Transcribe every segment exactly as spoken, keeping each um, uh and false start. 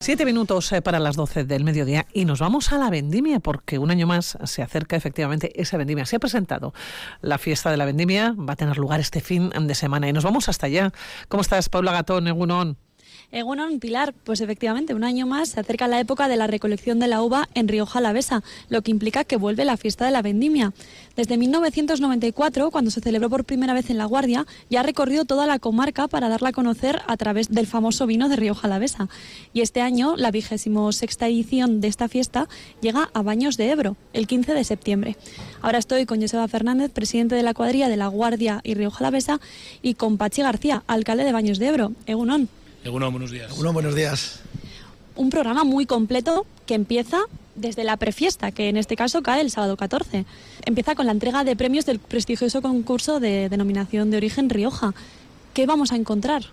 Siete minutos para las doce del mediodía y nos vamos a la vendimia porque un año más se acerca efectivamente esa vendimia. Se ha presentado la fiesta de la vendimia, va a tener lugar este fin de semana y nos vamos hasta allá. ¿Cómo estás, Paula Gatón, Egunon? Egunon, Pilar, pues efectivamente, un año más se acerca la época de la recolección de la uva en Rioja Alavesa, lo que implica que vuelve la fiesta de la vendimia. Desde mil novecientos noventa y cuatro, cuando se celebró por primera vez en La Guardia, ya ha recorrido toda la comarca para darla a conocer a través del famoso vino de Rioja Alavesa. Y este año, la vigésimo sexta edición de esta fiesta llega a Baños de Ebro, el quince de septiembre. Ahora estoy con Joseba Fernández, presidente de la cuadrilla de La Guardia y Rioja Alavesa, y con Pachi García, alcalde de Baños de Ebro. Egunon. Egunon, buenos días. Egunon, buenos días. Un programa muy completo que empieza desde la prefiesta, que en este caso cae el sábado catorce. Empieza con la entrega de premios del prestigioso concurso de denominación de origen Rioja. ¿Qué vamos a encontrar?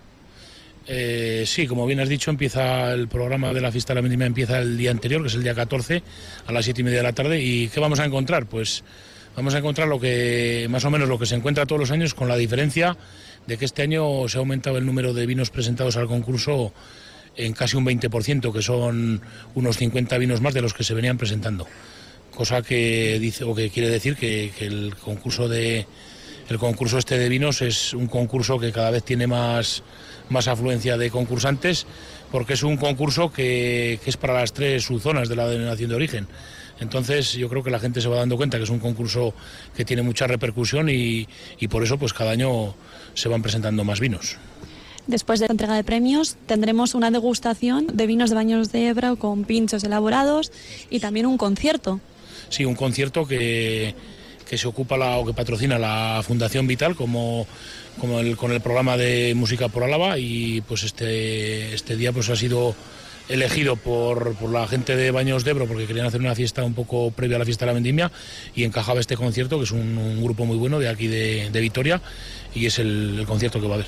Eh, sí, como bien has dicho, empieza el programa de la fiesta de la vendimia, empieza el día anterior, que es el día catorce, a las siete y media de la tarde. ¿Y qué vamos a encontrar? Pues vamos a encontrar lo que más o menos lo que se encuentra todos los años, con la diferencia de que este año se ha aumentado el número de vinos presentados al concurso en casi un veinte por ciento, que son unos cincuenta vinos más de los que se venían presentando. Cosa que dice o que quiere decir que, que el concurso de el concurso este de vinos es un concurso que cada vez tiene más, más afluencia de concursantes, porque es un concurso que, que es para las tres subzonas de la denominación de origen. Entonces yo creo que la gente se va dando cuenta que es un concurso que tiene mucha repercusión y, y por eso pues cada año se van presentando más vinos. Después de la entrega de premios tendremos una degustación de vinos de Baños de Ebro con pinchos elaborados y también un concierto. Sí, un concierto que, que se ocupa la, o que patrocina la Fundación Vital como, como el, con el programa de Música por Álava, y pues este, este día pues ha sido elegido por, por la gente de Baños de Ebro porque querían hacer una fiesta un poco previa a la fiesta de la vendimia y encajaba este concierto, que es un, un grupo muy bueno de aquí de, de Vitoria, y es el, el concierto que va a haber.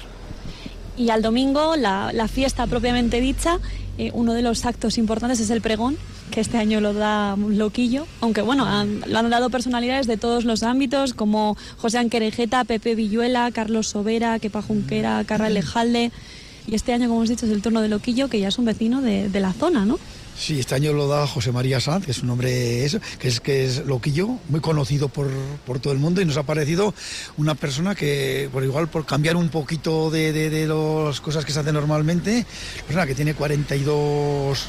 Y al domingo, la, la fiesta propiamente dicha, eh, uno de los actos importantes es el pregón, que este año lo da Loquillo, aunque bueno, han, lo han dado personalidades de todos los ámbitos, como José Anquerejeta, Pepe Villuela, Carlos Sobera, Kepa Junquera, Carra Lejalde. Y este año, como hemos dicho, es el turno de Loquillo, que ya es un vecino de, de la zona, ¿no? Sí, este año lo da José María Sanz, que es un hombre eso, que es que es Loquillo, muy conocido por, por todo el mundo, y nos ha parecido una persona que, por igual, por cambiar un poquito de, de, de las cosas que se hacen normalmente, persona que tiene cuarenta y dos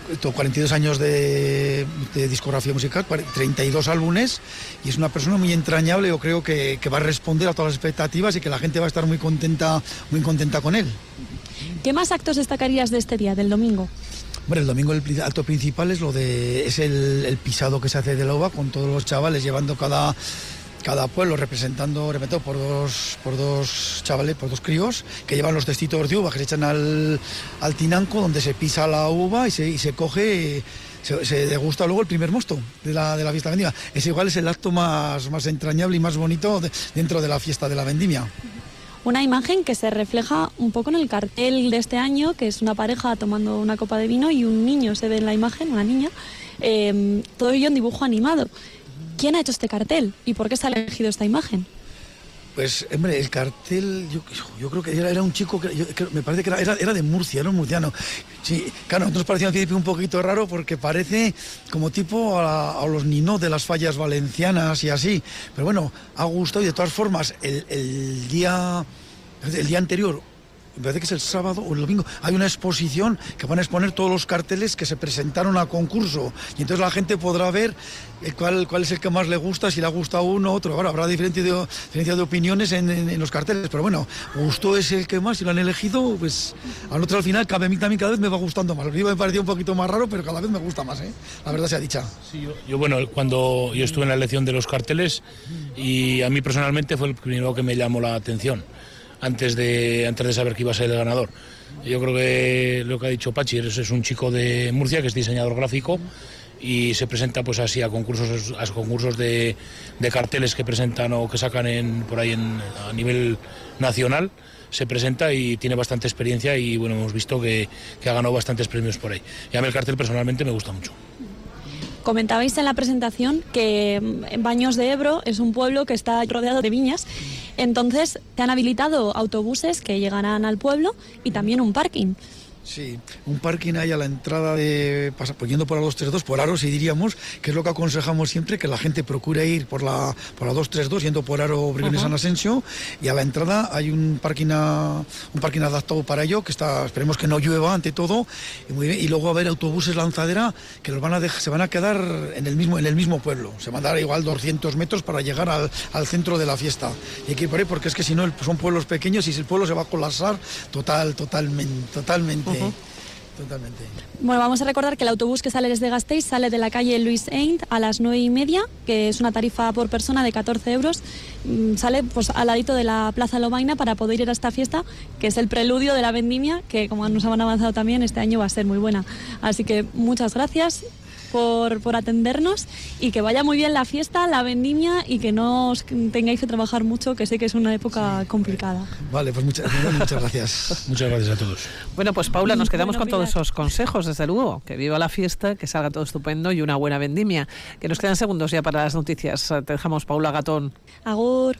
años de, de discografía musical, treinta y dos álbumes, y es una persona muy entrañable. Yo creo que, que va a responder a todas las expectativas y que la gente va a estar muy contenta, muy contenta con él. ¿Qué más actos destacarías de este día, del domingo? Bueno, el domingo el acto principal es lo de es el, el pisado que se hace de la uva, con todos los chavales llevando cada cada pueblo representando, repito, por dos por dos chavales, por dos críos que llevan los cestitos de uva que se echan al, al tinanco, donde se pisa la uva y se, y se coge, se, se degusta luego el primer mosto de la, de la fiesta de vendimia. Ese igual es el acto más, más entrañable y más bonito de, dentro de la fiesta de la vendimia. Una imagen que se refleja un poco en el cartel de este año, que es una pareja tomando una copa de vino y un niño se ve en la imagen, una niña, eh, todo ello en dibujo animado. ¿Quién ha hecho este cartel y por qué se ha elegido esta imagen? Pues, hombre, el cartel, yo, yo creo que era, era un chico, que, yo, que me parece que era, era, era de Murcia, era un murciano. Sí, claro, a nosotros parecía un poquito raro porque parece como tipo a, a los ninos de las fallas valencianas y así. Pero bueno, ha gustado, y de todas formas, el, el día el día anterior, me parece que es el sábado o el domingo, hay una exposición que van a exponer todos los carteles que se presentaron a concurso, y entonces la gente podrá ver cuál, cuál es el que más le gusta, si le ha gustado uno u otro. Bueno, habrá diferencia de, diferencia de opiniones en, en, en los carteles, pero bueno, gustó es el que más, si lo han elegido, pues a nosotros al final, a mí también cada vez me va gustando más. El mío me parecía un poquito más raro, pero cada vez me gusta más, ¿eh? La verdad sea dicha. Sí, yo, yo, bueno, cuando yo estuve en la elección de los carteles, y a mí personalmente fue el primero que me llamó la atención, antes de antes de saber que iba a ser el ganador. Yo creo que lo que ha dicho Pachi es, es un chico de Murcia que es diseñador gráfico y se presenta pues así a concursos a concursos de, de carteles que presentan o que sacan en, por ahí en, a nivel nacional. Se presenta y tiene bastante experiencia, y bueno, hemos visto que, que ha ganado bastantes premios por ahí. Y a mí el cartel personalmente me gusta mucho. Comentabais en la presentación que Baños de Ebro es un pueblo que está rodeado de viñas, entonces se han habilitado autobuses que llegarán al pueblo y también un parking. Sí, un parking ahí a la entrada de, pues yendo por la dos tres dos, por Aro, si diríamos, que es lo que aconsejamos siempre, que la gente procure ir por la, por la dos tres dos, yendo por Aro, Briones, uh-huh. San Asensio, y a la entrada hay un parking, a, un parking adaptado para ello, que está, esperemos que no llueva ante todo, y, muy bien, y luego va a haber autobuses lanzadera que los van a dejar, se van a quedar en el mismo, en el mismo pueblo, se van a dar igual doscientos metros para llegar al, al centro de la fiesta, y hay que ir por ahí porque es que si no son pueblos pequeños y si el pueblo se va a colapsar total, totalmente, totalmente. Uh-huh. Totalmente. Bueno, vamos a recordar que el autobús que sale desde Gasteiz sale de la calle Luis Eint a las nueve y media, que es una tarifa por persona de catorce euros. Sale pues al ladito de la Plaza Lobaina para poder ir a esta fiesta, que es el preludio de la vendimia, que como nos han avanzado también, este año va a ser muy buena. Así que muchas gracias por, por atendernos y que vaya muy bien la fiesta, la vendimia y que no os tengáis que trabajar mucho, que sé que es una época sí, complicada. Vale, pues muchas, muchas gracias. Muchas gracias a todos. Bueno, pues Paula, nos quedamos bueno, con todos esos consejos, desde luego. Que viva la fiesta, que salga todo estupendo y una buena vendimia. Que nos quedan segundos ya para las noticias. Te dejamos, Paula Gatón. Agur.